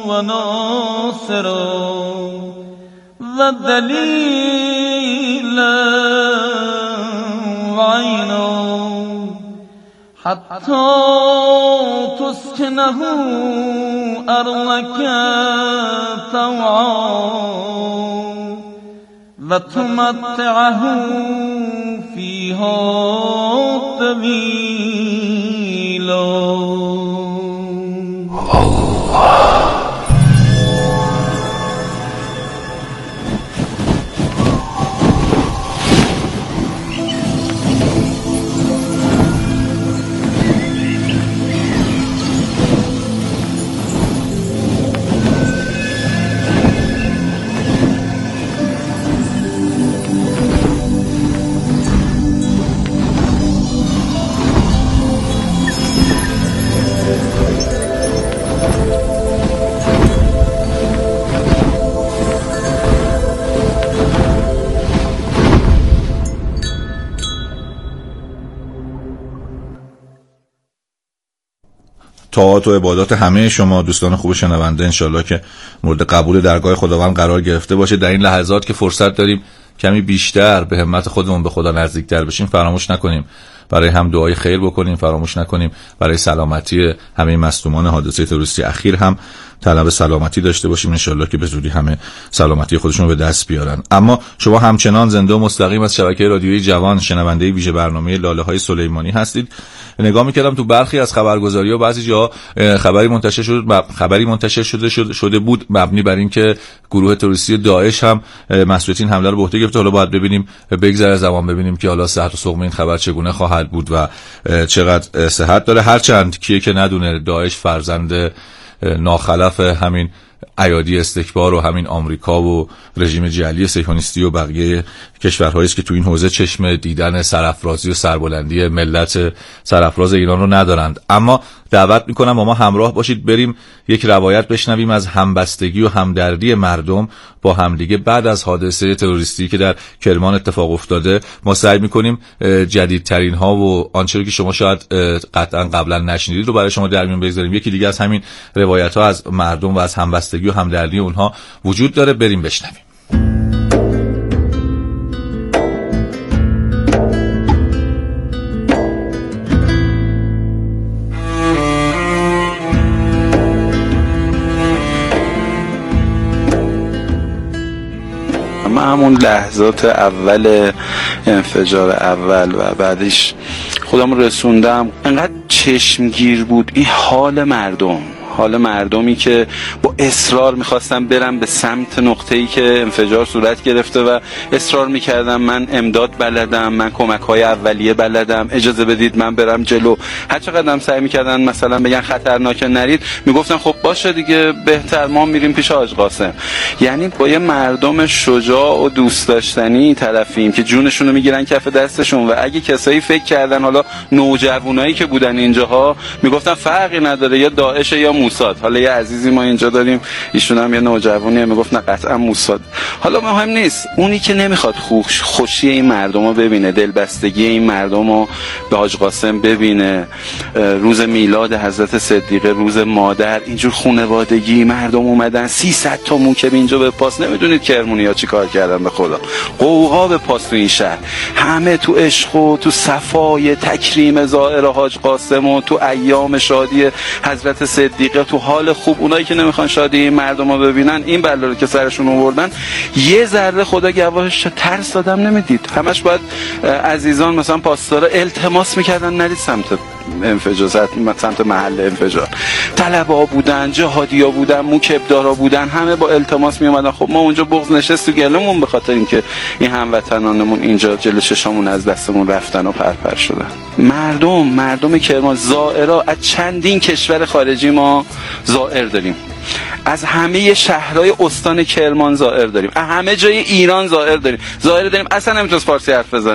و ناصر و دلیل و عین حتی تسکنه ارضک طوعا و تمتعه فیها طویلا. طاعات و عبادات همه شما دوستان خوب شنونده انشالله که مورد قبول درگاه خداوند قرار گرفته باشه. در این لحظات که فرصت داریم کمی بیشتر به همت خودمون به خدا نزدیکتر بشیم، فراموش نکنیم برای هم دعای خیر بکنیم، فراموش نکنیم برای سلامتی همه مصدومان حادثه تروریستی اخیر هم طلب سلامتی داشته باشیم، انشالله که به زودی همه سلامتی خودشون رو به دست بیارن. اما شما همچنان زنده و مستقیم از شبکه رادیویی جوان شنونده ویژه برنامه لاله های سلیمانی هستید. نگاه می‌کردم تو برخی از خبرگزاری‌ها بعضی جا خبری منتشر شده بود مبنی بر اینکه گروه تروریستی داعش هم مسئولیت این حمله رو به عهده گرفته. حالا باید ببینیم، بگذره زمان ببینیم که حالا صحت و سقم این خبر چگونه خواهد بود و چقدر صحت داره. هرچند کیه که ندونه داعش فرزند ناخلف همین ایادی استکبار و همین آمریکا و رژیم جعلی صهیونیستی و بقیه کشورهایی است که تو این حوزه چشم دیدن سرافرازی و سربلندی ملت سرافراز ایران رو ندارند. اما دعوت میکنم با ما همراه باشید، بریم یک روایت بشنویم از همبستگی و همدردی مردم با همدیگه بعد از حادثه تروریستی که در کرمان اتفاق افتاده. ما سعی میکنیم جدیدترین ها و آنچه که شما شاید قطعا قبلا نشنیدید رو برای شما در میون بگذاریم. یکی دیگه از همین روایت ها از مردم و از همبستگی و همدردی اونها وجود داره، بریم بشنویم. همون لحظات اول انفجار اول و بعدش خودم رسوندم، انقدر چشمگیر بود این حال مردمی که با اصرار میخواستم برم به سمت نقطه‌ای که انفجار صورت گرفته و اصرار میکردم من امداد بلدم، من کمک‌های اولیه بلدم، اجازه بدید من برم جلو. هر چقدرم سعی میکردن مثلا بگن خطرناکه نرید، میگفتن خب باشه دیگه بهتر ما میریم پیش حاج قاسم. یعنی با یه مردم شجاع و دوست داشتنی طرفیم که جونشون رو میگیرن کف دستشون. و اگه کسایی فکر کردن حالا نوجوانایی که بودن اینجاها میگفتن فرقی نداره یا داعش یا موساد، حالا یه عزیزی ما اینجا داریم ایشون هم یه نوجوانیه میگفت نه قطعا موساد. حالا مهم نیست، اونی که نمیخواد خوشی این مردم رو ببینه، دلبستگی این مردم رو به حاج قاسم ببینه، روز میلاد حضرت صدیقه، روز مادر، اینجور خانوادگی مردم اومدن 300 تا موکب اینجا به پاس، نمیدونید کرمونیا چی کار کردن به خدا، قوقا به پاس تو این شهر، همه تو عشق و تو صفای تکریم ظاهر حاج قاسم و تو ایام شادی حضرت صدیقه، تو حال خوب. اونایی که نمیخوان شادی این مردم رو ببینن، این بلا رو که سرشون آوردن، یه ذره خدا گواهش ترس دادم نمیدید. همش باید عزیزان مثلا پاسدارا التماس میکردن نرید سمت انفجار، سمت محل انفجار. طلبا بودن، جهادیا بودن، موکبدارا بودن، همه با التماس می اومدن. خب ما اونجا بغض نشست تو گلمون به خاطر اینکه این هموطنانمون اینجا جلوی چشامون از دستمون رفتن و پرپر شدن. مردم کرمان زائرا از چندین کشور خارجی ما زائر داریم، از همه شهرهای استان کرمان زائر داریم، از همه جای ایران زائر داریم اصلا نمیتونست فارسی حرف بزنه.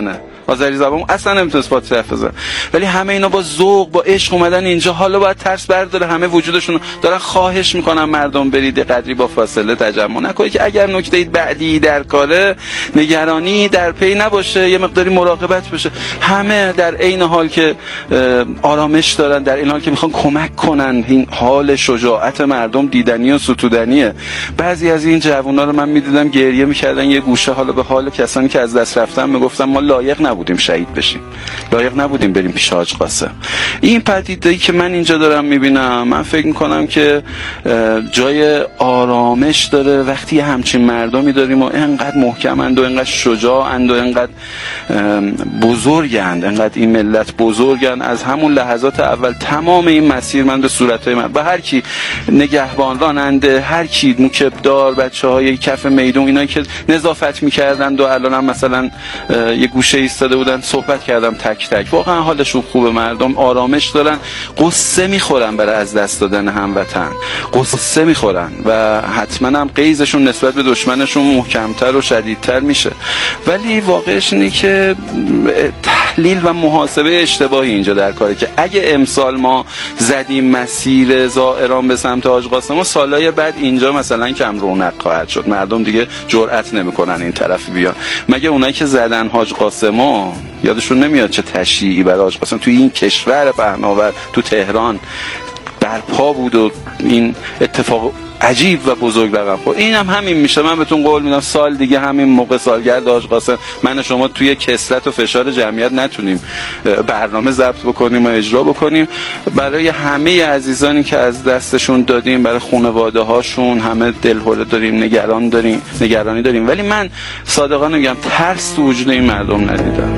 آذری زبان اصلا نمیتونست با حرف بزنه، ولی همه اینا با ذوق با عشق اومدن اینجا. حالا باید ترس برداره، همه وجودشون دارن خواهش میکنن مردم برید قدری با فاصله تجمع نکنید که اگر نکته بعدی در کاره نگرانی در پی نباشه، یه مقداری مراقبت بشه. همه در عین حال که آرامش دارن، در این حال که میخوان کمک کنن. این حال شجاعت مردم دیدنی و ستودنیه. بعضی از این جوونا رو من میدیدم گریه میکردن یه گوشه، حالا به حال کسانی که از دست رفتن میگفتن ما لایق نبودیم شهید بشیم، لایق نبودیم بریم پیش حاج قاسم. این پدیده‌ای که من اینجا دارم میبینم، من فکر میکنم که جای آرامش داره وقتی همچین مردمی داریم و اینقدر محکمند و اینقدر شجاعند و اینقدر بزرگند، اینقدر این ملت بزرگند. از همون لحظات اول تمام این مسیر من به صورتهای من به هر کی نگهبان راننده، هر کی موکبدار، بچه‌های کف میدون، اینایی که نظافت می‌کردند و الان هم مثلا یه گوشه ایستاده بودن صحبت کردم تک تک. واقعا حالشون خوبه، مردم آرامش دارن، قصه میخورن برای از دست دادن هموطن، قصه میخورن و حتما هم غیظشون نسبت به دشمنشون محکمتر و شدیدتر میشه. ولی واقعش اینه که تحلیل و محاسبه اشتباهی اینجا در کاره که اگه امسال ما زدیم مسیر زائران به سمت حاج قاسم، سالهای بعد اینجا مثلا کم رونق خواهد شد، مردم دیگه جرئت نمیکنن این طرف بیان. مگه اونایی که زدن حاج قاسمو یادشون نمیاد چه تشییعی برای حاج قاسم توی این کشور پهناور تو تهران برپا بود و این اتفاق عجیب و بزرگ رقم خورد. این هم همین میشه. من بهتون قول میدم سال دیگه همین موقع سالگرد حاج قاسم من و شما توی کسرت و فشار جمعیت نتونیم برنامه ضبط بکنیم و اجرا بکنیم. برای همه عزیزانی که از دستشون دادیم، برای خانواده هاشون همه دلهره داریم، نگرانی داریم. ولی من صادقانه میگم ترس تو وجود این مردم ندیدم.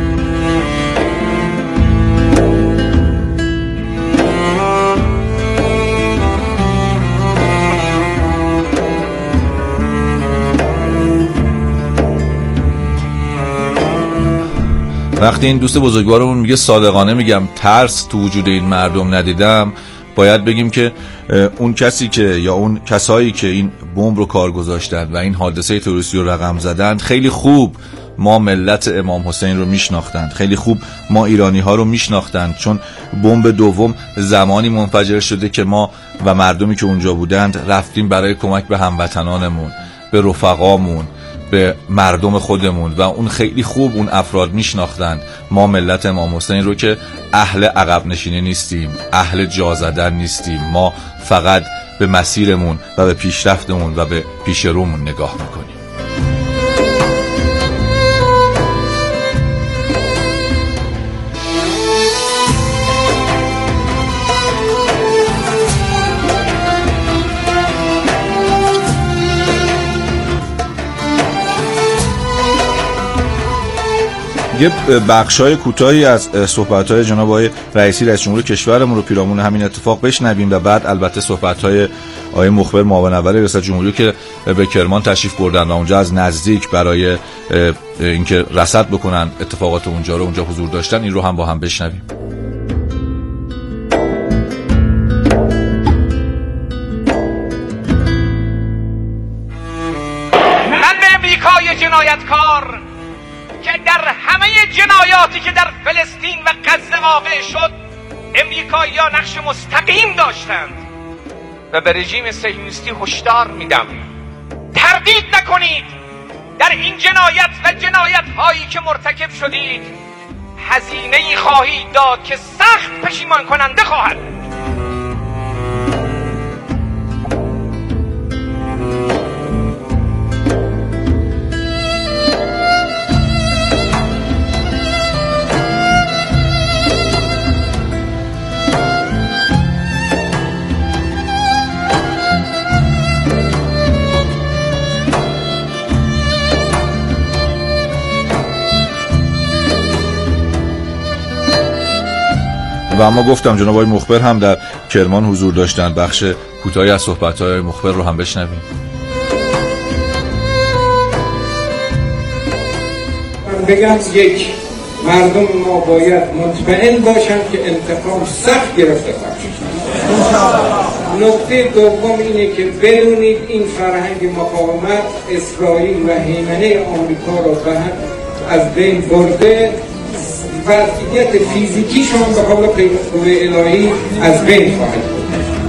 وقتی این دوست بزرگوارمون میگه صادقانه میگم ترس تو وجود این مردم ندیدم، باید بگیم که اون کسی که یا اون کسایی که این بمب رو کار گذاشتن و این حادثه تروریستی رو رقم زدن، خیلی خوب ما ملت امام حسین رو میشناختند، خیلی خوب ما ایرانی ها رو میشناختند، چون بمب دوم زمانی منفجر شده که ما و مردمی که اونجا بودند رفتیم برای کمک به هموطنانمون، به رفقامون، به مردم خودمون و اون خیلی خوب اون افراد میشناختن ما ملت امام حسین رو که اهل عقب نشینی نیستیم، اهل جا زدن نیستیم، ما فقط به مسیرمون و به پیشرفتمون و به پیش رومون نگاه میکنیم. یه بخشای کوتاهی از صحبت‌های جناب آقای رئیسی رئیس جمهور کشورمون رو پیرامون همین اتفاق بشنویم و بعد البته صحبت‌های آقای مخبر معاون اول ریاست جمهوری که به کرمان تشریف بردن و اونجا از نزدیک برای اینکه رصد بکنن اتفاقات اونجا رو اونجا حضور داشتن، این رو هم با هم بشنویم. من به امریکای جنایتکار که در همه جنایاتی که در فلسطین و غزه واقع شد امریکایی‌ها نقش مستقیم داشتند و به رژیم صهیونیستی هشدار میدم تردید نکنید در این جنایت و جنایت‌هایی که مرتکب شدید هزینه‌ای خواهید داد که سخت پشیمان کننده خواهد. و اما گفتم جناب آقای مخبر هم در کرمان حضور داشتن. بخش کوتاهی از صحبت‌های مخبر رو هم بشنویم. بگم یک، مردم ما باید مطمئن باشند که انتقام سخت گرفته خواهد شد. نکته دوم اینه که بدونید این فرهنگ مقاومت اسرائیل و هیمنه آمریکا رو به از بین برده، وضعیت فیزیکیشون به قول پیغمبر الهی از بین خواهد بود.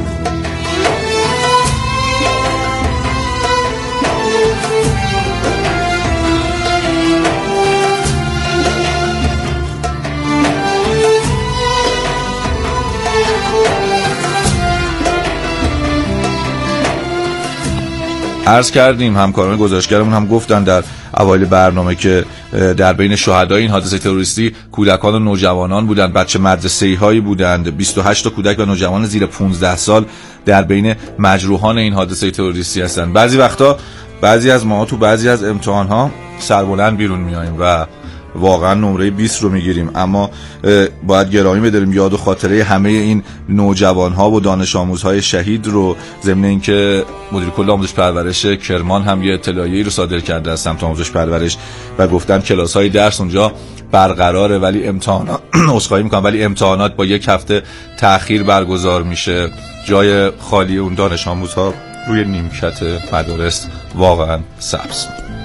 عرض کردیم همکاران گزارشگرمون هم گفتن در اوایل برنامه که در بین شهدای این حادثه تروریستی کودکان و نوجوانان بودند، بچه مدرسه‌ای هایی بودند. 28 تا کودک و نوجوان زیر 15 سال در بین مجروحان این حادثه تروریستی هستند. بعضی وقتا بعضی از ما تو بعضی از امتحان‌ها سربلند بیرون میاییم و واقعا نمره 20 رو میگیریم، اما باید گرامی بداریم یاد و خاطره همه این نوجوان‌ها و دانش آموزهای شهید رو، ضمن اینکه مدیر کل آموزش پرورش کرمان هم یه اطلاعیه‌ای رو صادر کرده از سمت آموزش پرورش و گفتن کلاس‌های درس اونجا برقراره ولی امتحانات با یک هفته تأخیر برگزار میشه. جای خالی اون دانش آموزها روی نیمکت مدارس واقعا سبز.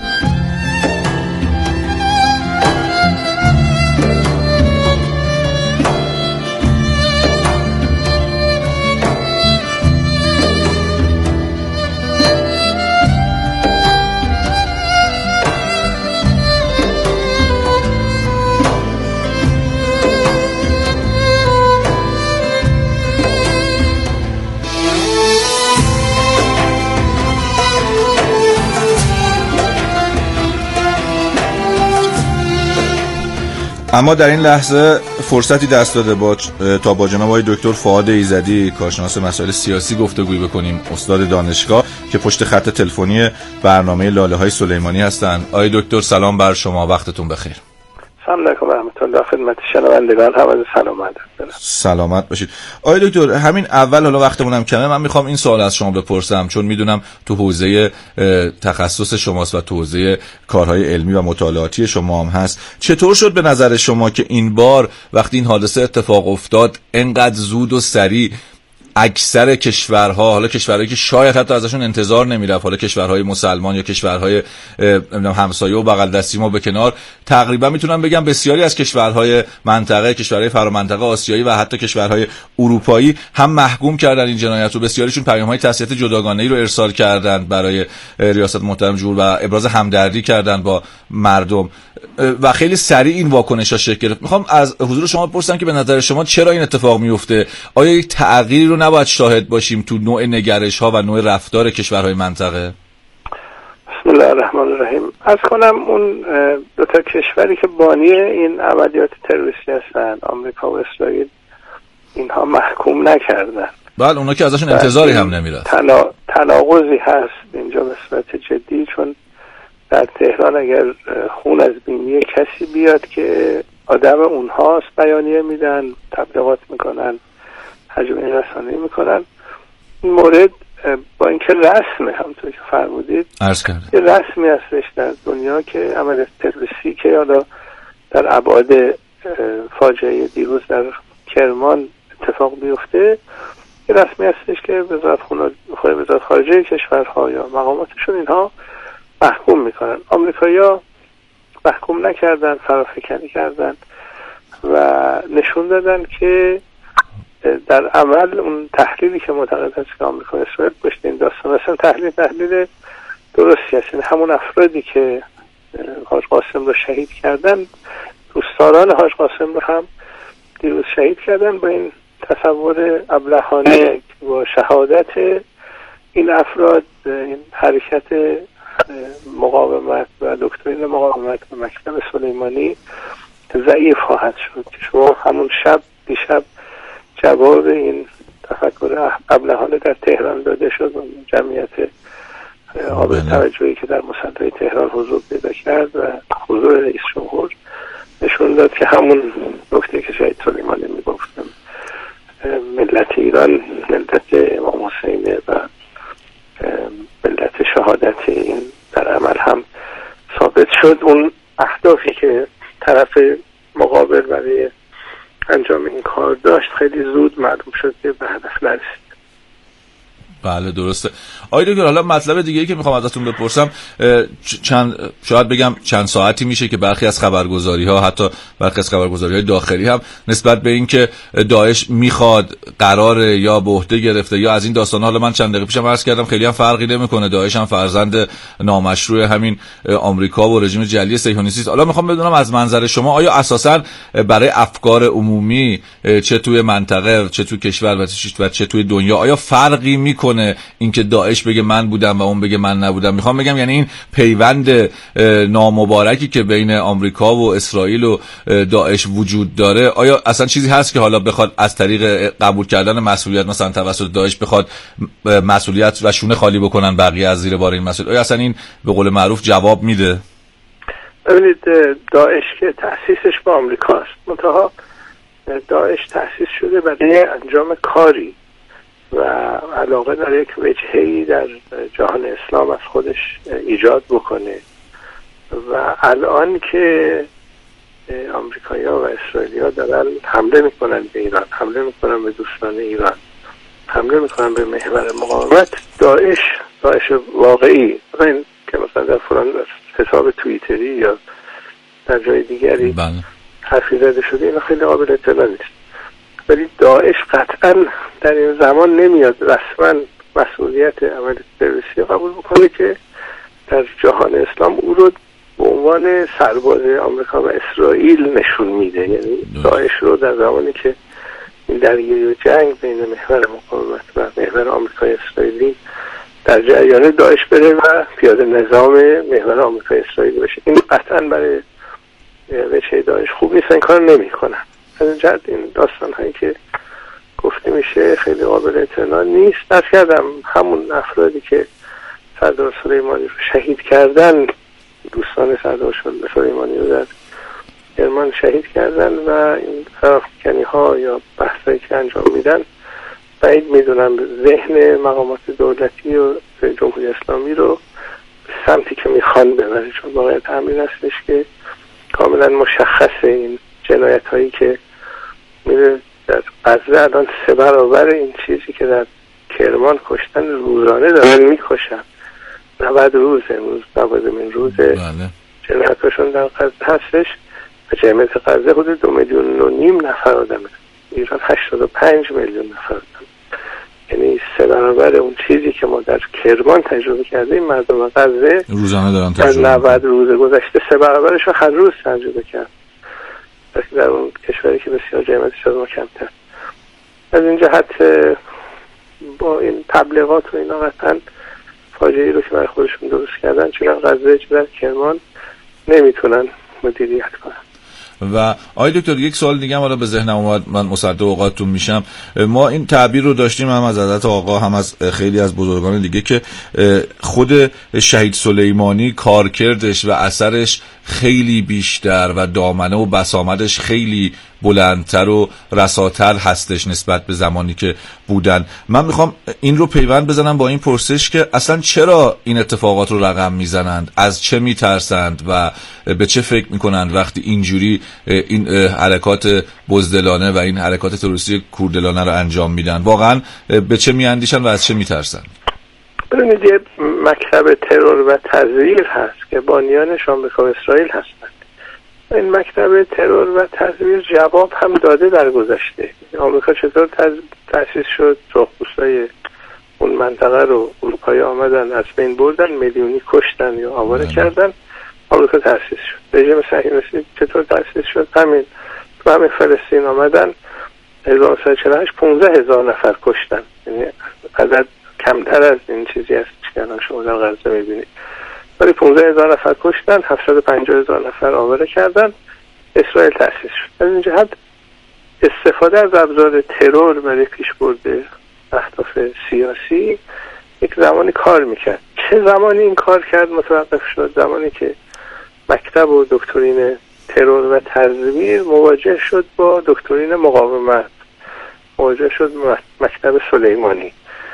اما در این لحظه فرصتی دست داده تا با جناب آقای دکتر فؤاد ایزدی، کارشناس مسائل سیاسی، گفتگویی بکنیم، استاد دانشگاه که پشت خط تلفنی برنامه لاله‌های سلیمانی هستند. آقای دکتر سلام بر شما، وقتتون بخیر. سلام علیکم و رحمت الله، خدمت شنوندگان هم سلامت دارم. سلامت باشید. آقای دکتر همین اول، حالا وقتمونم کمه، من میخوام این سوال از شما بپرسم چون میدونم تو حوزه تخصص شماست و تو حوزه کارهای علمی و مطالعاتی شما هم هست. چطور شد به نظر شما که این بار وقتی این حادثه اتفاق افتاد انقدر زود و سریع اکثر کشورها، حالا کشورهایی که شاید حتی ازشون انتظار نمیرفت، حالا کشورهای مسلمان یا کشورهای همسایه و بغل دستی ما به کنار، تقریبا میتونم بگم بسیاری از کشورهای منطقه، کشورهای فرامنطقه آسیایی و حتی کشورهای اروپایی هم محکوم کردن این جنایت رو. بسیاریشون پیام‌های تسلیت جداگانه‌ای رو ارسال کردن برای ریاست محترم جمهور و ابراز همدردی کردن با مردم و خیلی سریع این واکنش‌ها شکل گرفت. میخوام از حضور شما بپرسم که به نظر شما چرا این اتفاق میفته؟ آیا یک تغییری رو نباید شاهد باشیم تو نوع نگرش‌ها و نوع رفتار کشورهای منطقه؟ بسم الله الرحمن الرحیم. از کنم اون دو تا کشوری که بانی این عملیات تروریستی هستن، آمریکا و اسرائیل، اینها محکوم نکردن. بله، اونا که ازشون انتظاری هم نمیرفت. تناقضی هست اینجا به صورت جدی، چون در تهران اگر خون از بینی کسی بیاد که آدم اونهاست، بیانیه میدن، تبلیغات میکنن، هجوم رسانه‌ای میکنن. این مورد با اینکه رسمه، همونطور که فرمودید یه رسمی هستش در دنیا که عملیات تروریستی که حالا در ابعاد فاجعه دیروز در کرمان اتفاق بیفته، یه رسمی هستش که وزارت خارجه کشورها یا مقاماتشون اینها محکوم میکنن. آمریکایی‌ها محکوم نکردن، فرافکنی کردن و نشون دادن که در عمل اون تحلیلی که معتقد هست که آمریکا و اسرائیل پشت این داستان هستن تحلیل درستی هست. همون افرادی که حاج قاسم رو شهید کردن، دوستداران حاج قاسم رو هم دیروز شهید کردن، با این تصور ابلهانه با شهادت این افراد این حرکت مقاومت و دکترین مقاومت و مکتب سلیمانی ضعیف خواهد شد که شما همون دیشب جواب این تفکر ابلهانه در تهران داده شد و جمعیت قابل توجهی که در مصدای تهران حضور پیدا کرد و حضور رئیس جمهور نشون داد که همون نکته که شهید سلیمانی میگفتم، ملت ایران ملت امام حسینه و ملت شهادت این در عمل هم ثابت شد. اون اهدافی که طرف مقابل برای انجام این کار داشت خیلی زود معلوم شد که به هدف نرسید. بله. بله درسته. آقای دکتر حالا مطلب دیگه‌ای که میخوام ازتون بپرسم، شاید بگم چند ساعتی میشه که برخی از خبرگزاری‌ها، حتی برخی از خبرگزاری‌های داخلی هم نسبت به این که داعش میخواد، قراره یا به عهده گرفته یا از این داستانا، حالا من چند دقیقه پیشم عرض کردم خیلی هم فرقی نمیکنه، داعش هم فرزند نامشروع همین آمریکا و رژیم جعلی صهیونیستی است. حالا میخوام بدونم از منظر شما آیا اساساً برای افکار عمومی چه توی منطقه، چه توی کشور و چه توی دنیا، آیا فرقی میکنه اینکه داعش بگه من بودم و اون بگه من نبودم؟ میخوام بگم یعنی این پیوند نامبارکی که بین آمریکا و اسرائیل و داعش وجود داره، آیا اصلا چیزی هست که حالا بخواد از طریق قبول کردن مسئولیت مثلا توسط داعش بخواد مسئولیت و شونه خالی بکنن بقیه از زیر بار این مسئولیت؟ آیا اصلا این به قول معروف جواب میده؟ ببینید، داعش که تأسیسش با آمریکاست، منتها داعش تأسیس شده برای انجام کاری و علاقه داره یک وجهه‌ای در جهان اسلام از خودش ایجاد بکنه و الان که آمریکایی‌ها و اسرائیلی‌ها دارن حمله میکنن به ایران، حمله میکنن به دوستان ایران، حمله میکنن به محور مقاومت، داعش واقعی، این که مثلا در فلان حساب توییتری یا در جای دیگری حرفی زده شده، این خیلی قابل اطلاع نیست، ولی داعش قطعا در این زمان نمیاد رسما مسئولیت عمل تروریستی قبول بکنه که در جهان اسلام او رو به عنوان سرباز آمریکا و اسرائیل نشون میده. یعنی داعش رو در زمانی که این درگیری و جنگ بین محور مقاومت و محور آمریکای اسرائیلی در جریان، داعش بره و پیاده نظام محور آمریکای اسرائیلی بشه، این قطعا برای وجه داعش خوب نیست، این کار نمی کنن. از این جهت این داستان هایی که گفته میشه خیلی قابل اطلاع نیست. از کردم همون افرادی که سردار سلیمانی رو شهید کردن، دوستان سردار سلیمانی رو در کرمان شهید کردن و این فرافکنی ها یا بحثایی که انجام میدن، بعید میدونم ذهن مقامات دولتی و جمهوری اسلامی رو سمتی که میخوان ببره، چون واقعیت همین هستش که کاملا مشخصه این جنایت هایی که میره در غزه الان 3 برابر این چیزی که در کرمان کشتن روزانه دارن میکشن. 90 روز، امروز 90مین روز جنایتاشون در غزه هستش و جمعیت غزه حدود 2.5 میلیون نفر آدمه، ایران 85 میلیون نفر آدم، یعنی 3 برابر اون چیزی که ما در کرمان تجربه کرده این مردم غزه روزانه دارن تجربه. در 90 روز گذشته 3 برابرش رو هر روز تجربه کرد در اون کشوری که بسیار جمعیتش از ما کمتر. از این جهت با این تبلیغات و اینا قطعا فاجعه‌ای رو که برای خودشون درست کردن چه در غزه چه در کرمان نمیتونن مدیریت کنن. و آقای دکتر یک سوال دیگه هم حالا به ذهنم اومد، من مصدق اوقاتتون میشم. ما این تعبیر رو داشتیم هم از حضرت آقا هم از خیلی از بزرگان دیگه که خود شهید سلیمانی کارکردش و اثرش خیلی بیشتر و دامنه و بسامدش خیلی بلندتر و رساتر هستش نسبت به زمانی که بودن. من میخوام این رو پیوند بزنم با این پرسش که اصلا چرا این اتفاقات رو رقم میزنند، از چه میترسند و به چه فکر میکنند وقتی اینجوری این حرکات بزدلانه و این حرکات تروریستی کوردلانه رو انجام میدن؟ واقعا به چه میاندیشن و از چه میترسند؟ ببینید، یه مکتب ترور و تزویر هست که بانیانش آمریکا و اسرائیل هستند. این مکتب ترور و تزویر جواب هم داده در گذشته. آمریکا چطور تأسیس شد، سرخپوستای اون منطقه رو اروپایی آمدن از بین بردن، میلیونی کشتن یا آواره کردن، آمریکا تأسیس شد. رژیم صهیونیستی چطور تأسیس شد؟ همین فلسطین آمدن 1948 15,000 نفر کشتن، یعنی عدد کمتر از این چیزی هست که الان شما در غزه میبینید، ولی 15,000 نفر کشتن، 750,000 نفر آواره کردن، اسرائیل تأسیس شد. از این جهت استفاده از ابزار ترور برای پیشبرد اهداف سیاسی یک زمانی کار میکرد. چه زمانی این کار کرد متوقف شد؟ زمانی که مکتب و دکترین ترور و تزویر مواجه شد با دکترین مقاومت، مواجه شد مکتب سلیمانی.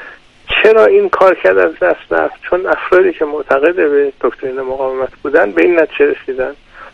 چرا این کار کرد از دست رفت؟ چون افرادی که معتقد به دکترین مقاومت بودن به این نتیجه رسیدن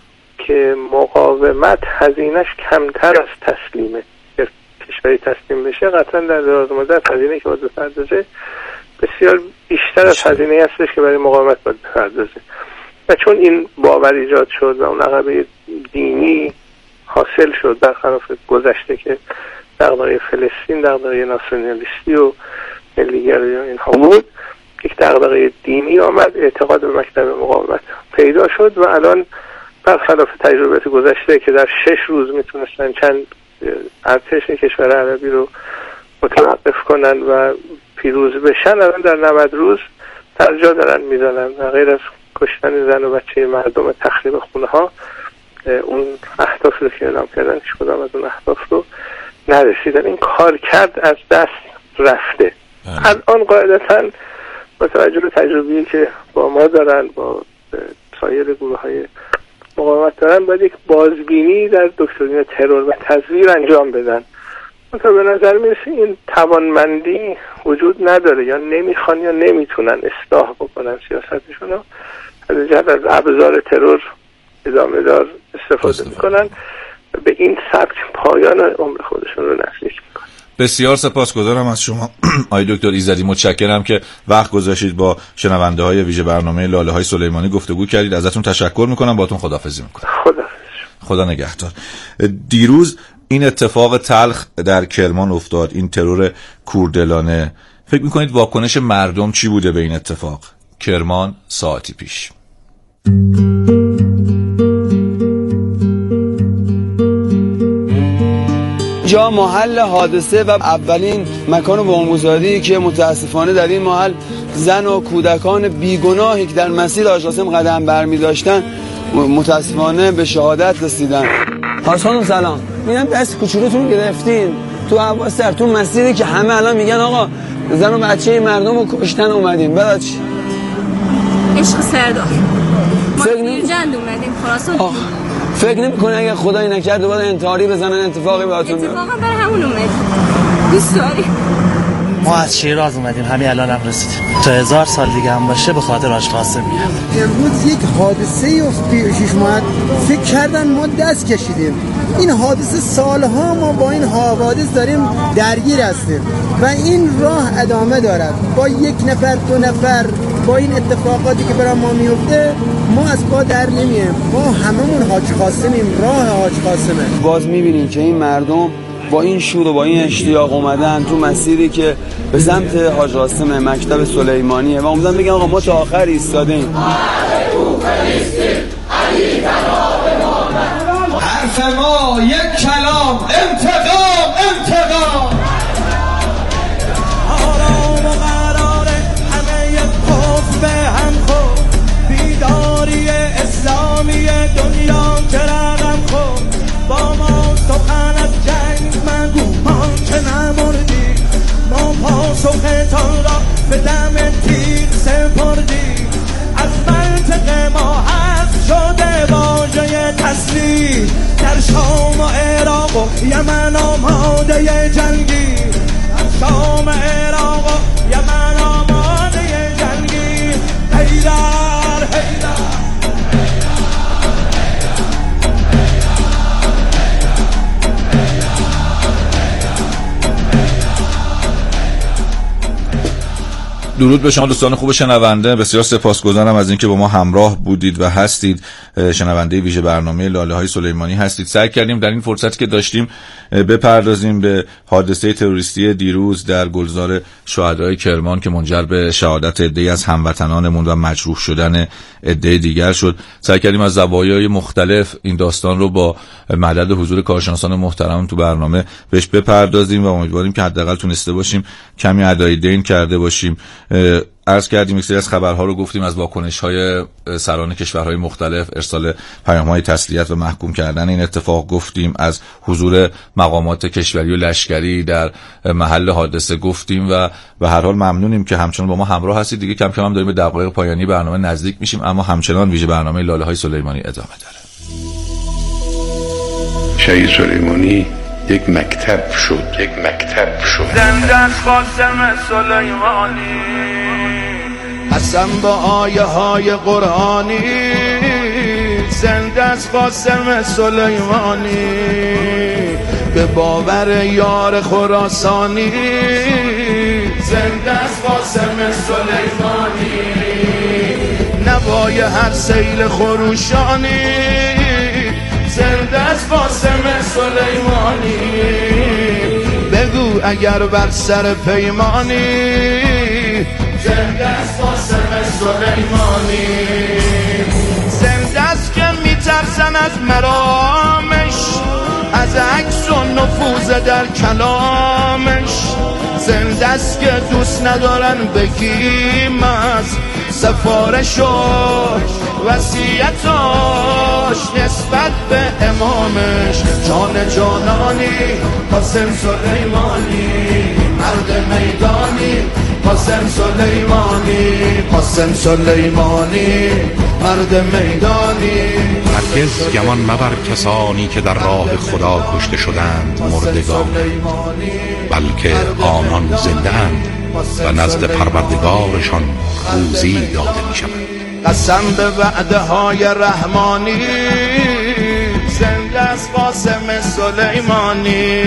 که مقاومت هزینهش کمتر از تسلیمه. کشوری تسلیم بشه قطعا در دراز مدت هزینه که باید بپردازه بسیار بیشتر از هزینه هستش که برای مقاومت باید بپردازیم. و چون این باور ایجاد شد و اون عقبه دینی حاصل شد برخلاف گذشته که دغدغه فلسطین دغدغه ناسیونالیستی و ملیگرایی و اینها بود، یک دغدغه دینی آمد، اعتقاد به مکتب مقاومت پیدا شد و الان برخلاف تجربه گذشته که در 6 روز میتونستن چند ارتش کشور عربی رو متوقف کنن و پیروز بشن، الان در 90 روز در جا دارن میزنن و غیر از کشتن زن و بچه مردم و تخریب خونه ها اون اهداف رو که اعلام کردن هیچ کدام از اون اهداف رو نرسیدن. این کار کرد از دست رفته. الان قاعدتا با توجه به تجربه‌ای که با ما دارن، با سایر گروه های مقاومت دارن، باید یک بازبینی در دکترین ترور و تزویر انجام بدن. تا به نظر میرسه این توانمندی وجود نداره، یا نمیخوان یا نمیتونن اصلاح بکنن سیاستشون رو، از جهت از ابزار ترور ادامه دار استفاده میکنن و به این سبک پایان عمر خودشون رو نزدیک میکنن. بسیار سپاسگزارم از شما آقای دکتر ایزدی، متشکرم که وقت گذاشتید با شنونده های ویژه برنامه لاله های سلیمانی گفتگو کردید. ازتون تشکر میکنم، باهاتون خداحافظی میکنم. خدا نگهدار. دیروز این اتفاق تلخ در کرمان افتاد، این ترور کوردلانه. فکر میکنید واکنش مردم چی بوده به این اتفاق؟ کرمان ساعتی پیش. جا محل حادثه و اولین مکان بمبگذاری که متاسفانه در این محل زن و کودکان بیگناهی که در مسیر حاج قاسم قدم برمی داشتن متاسفانه به شهادت رسیدن. حاج خانم سلام، میگم دست کوچولوتون گرفتین تو حواس تو مسیری که همه الان میگن آقا زن و بچه مردم رو کشتن اومدین، بعد چی؟ عشق سردار ما جند اومدیم خلاص. فکر نمی‌کنی اگه خدایی نکرد دوباره انتحاری بزنن اتفاقی براتون بیاد؟ اتفاقا برای همون اومدیم. دوست داری؟ ما از شیراز اومدیم، همین الان هم رسیدیم. تا 1000 سال دیگه هم باشه به خاطر حاج قاسم میام. امروز یک حادثه پیش اومد، فکر کردن ما دست کشیدیم. این حادثه سالها ما با این حوادث داریم درگیر هستیم و این راه ادامه دارد. با یک نفر دو نفر با این اتفاقاتی که برای ما میفته ما از پا در نمیایم. ما هممون حاج قاسمیم، راه حاج قاسمه. باز میبینیم که این مردم با این شور و با این اشتیاق اومدن تو مسیری که به سمت حاج قاسم مکتب سلیمانیه و اومدن بگن آقا ما تا آخر ایستادیم. حرف ما یک کلام، انتقام انتقام. آرام و قرار همه خوف به هم خود، بیداری اسلامی دنیا که رقم خود. با ما سخن از جنگ مگو، ما که نمردی، ما پاسختان را به دم تیغ سپردی. از منطقه ما حذف شده واژه تسلیم، در شام و عراق و یمن آماده جنگی. در شام عراق و یمن آماده جنگی. حیدر حیدر درود به شما دوستان خوب شنونده، بسیار سپاسگزارم از اینکه با ما همراه بودید و هستید. شنونده ویژه برنامه لاله های سلیمانی هستید. سعی کردیم در این فرصتی که داشتیم بپردازیم به حادثه تروریستی دیروز در گلزار شهدای کرمان که منجر به شهادت عده‌ای از هموطنانمون و مجروح شدن عده دیگر شد. سعی کردیم از زوایای مختلف این داستان رو با مدد حضور کارشناسان محترم تو برنامه بهش بپردازیم و امیدواریم که حداقل تونسته باشیم کمی ادای دین کرده باشیم. عرض کردیم یک سری از خبرها رو گفتیم، از واکنش‌های سران کشورهای مختلف، ارسال پیام‌های تسلیت و محکوم کردن این اتفاق گفتیم، از حضور مقامات کشوری و لشکری در محل حادثه گفتیم و به هر حال ممنونیم که همچنان با ما همراه هستید. دیگه کم کم هم داریم به دقایق پایانی برنامه نزدیک میشیم، اما همچنان ویژه برنامه لاله های سلیمانی ادامه داره. شهید سلیمانی یک مکتب شد. زنده از قاسم سلیمانی، قسم با آیه های قرآنی. زنده از قاسم سلیمانی، به باور یار خراسانی. زنده است قاسم سلیمانی، نوای هر سیل خروشانی، زنده است قاسم سلیمانی. بگو اگر بر سر پیمانی، زنده است قاسم سلیمانی. زنده است که میترسن از مرامش، از عکس و نفوذ در کلامش. زنده است که دوست ندارن بگیم از سفارش و وصیتاش نسبت به امامش. جان جانانی قاسم سلیمانی، مرد میدانی قاسم سلیمانی، قاسم سلیمانی مرد میدانی. هرگز گمان مبر کسانی که در راه خدا کشته شدند مردگان، بلکه آنان زنده اند و نزد پروردگارشان روزی داده می شود. قسم به وعده های رحمانی، زنده است قاسم سلیمانی.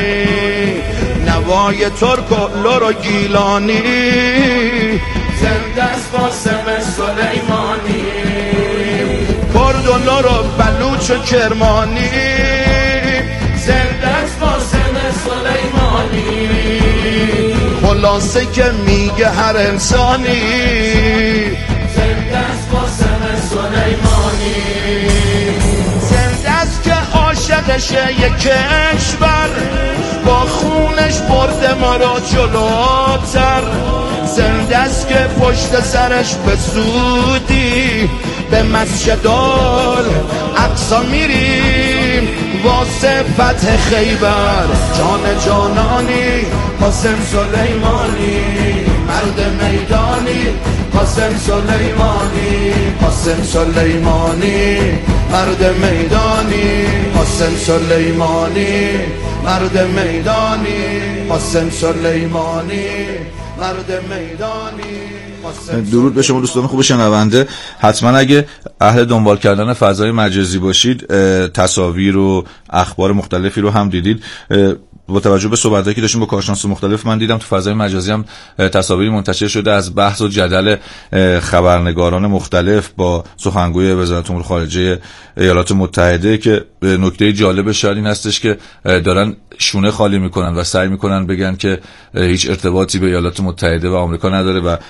نوای ترک و لور و گیلانی، زنده است قاسم سلیمانی. کرد و لور و بلوچ و کرمانی، زنده است قاسم سلیمانی. خلاصه که میگه هر انسانی، زنده است قاسم سلیمانی. زنده است که عاشقشه یک کشور، با خونش برده ما را جلوتر. زنده است که پشت سرش به زودی به مسجد الاقصی میریم واسه فتح خیبر. جان جانانی قاسم سلیمانی، مرد میدانی قاسم سلیمانی، قاسم سلیمانی مرد میدانی، قاسم سلیمانی مرد میدانی، قاسم سلیمانی مرد میدانی. درود به شما دوستان خوب شنونده. حتما اگه اهل دنبال کردن فضای مجازی باشید، تصاویر و اخبار مختلفی رو هم دیدید. با توجه به صحبتایی که داشتیم با کارشناسان مختلف، من دیدم تو فضای مجازی هم تصاویری منتشر شده از بحث و جدل خبرنگاران مختلف با سخنگوی وزارت امور خارجه ایالات متحده که نکته جالبش این هستش که دارن شونه خالی میکنن و سعی میکنن بگن که هیچ ارتباطی به ایالات متحده و آمریکا نداره و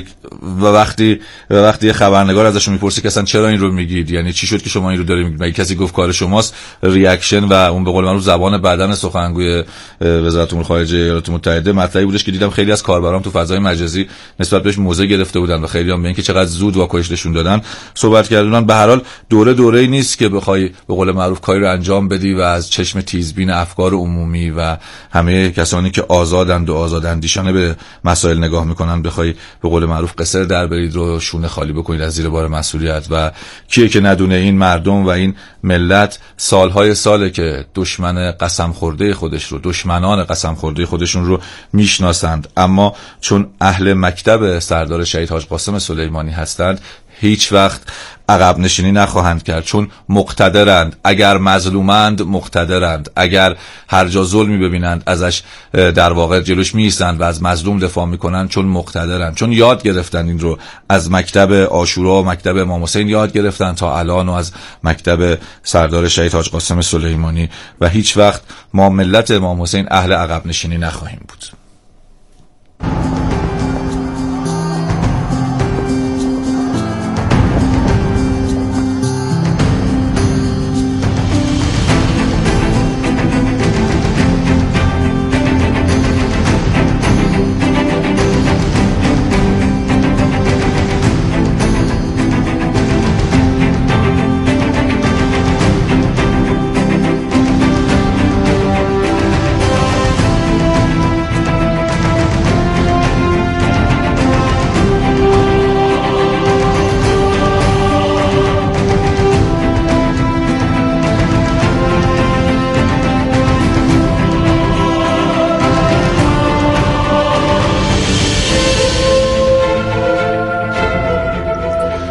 وقتی خبرنگار ازشون میپرسه که اصلا چرا این رو میگید، یعنی چی شد که شما این رو دارید میگید، مگه کسی گفت کار شماست، ریاکشن و اون به قول معروف زبان بدن سخنگوی وزارت امور خارجه ایالات متحده مطلبی بودش که دیدم خیلی از کاربران تو فضای مجازی نسبت بهش موضع گرفته بودن و خیلی هم به اینکه چقدر زود واکنش نشون دادن صحبت کردن. به هر حال دوره‌ای نیست که بخوای به قول معروف کاری رو انجام بدی و از چشم تیزبین افکار عمومی و همه کسانی که آزادند و آزاداندیشانه به مسائل نگاه میکنن بخوای به قول معروف قصر در برید رو شونه خالی بکنید از زیر بار مسئولیت. و کیه که ندونه این مردم و این ملت سالهای ساله که دشمن قسم خورده خودش رو، دشمنان قسم خورده خودشون رو میشناسند، اما چون اهل مکتب سردار شهید حاج قاسم سلیمانی هستند هیچ وقت عقب نشینی نخواهند کرد، چون مقتدرند. اگر مظلومند مقتدرند، اگر هر جا ظلمی ببینند ازش در واقع جلوش میایستند و از مظلوم دفاع میکنند، چون مقتدرند، چون یاد گرفتن این رو از مکتب عاشورا و مکتب امام حسین یاد گرفتن تا الان و از مکتب سردار شهید حاج قاسم سلیمانی و هیچ وقت ما ملت امام حسین اهل عقب نشینی نخواهیم بود.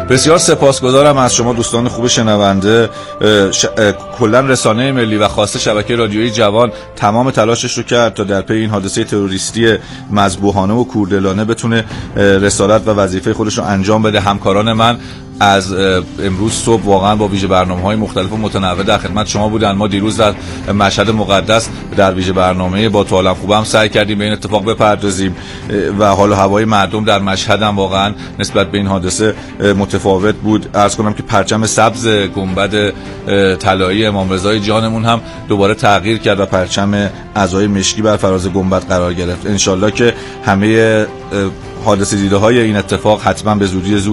بسیار سپاسگزارم از شما دوستان خوب شنونده. کلا رسانه ملی و خاصه شبکه رادیویی جوان تمام تلاشش رو کرد تا در پی این حادثه تروریستی مذبوحانه و کوردلانه بتونه رسالت و وظیفه خودش رو انجام بده. همکاران من از امروز صبح واقعا با ویژه برنامه‌های مختلف و متنوع در خدمت شما بودن. ما دیروز در مشهد مقدس در ویژه برنامه با تو عالم خوبم سعی کردیم به این اتفاق بپردازیم و حال و هوای مردم در مشهد هم واقعا نسبت به این حادثه متفاوت بود. عرض کنم که پرچم سبز گنبد طلایی امام رضای جانمون هم دوباره تغییر کرد و پرچم عزای مشکی بر فراز گنبد قرار گرفت. انشالله که همه حادثه دیده های این اتفاق حتما به زودی زود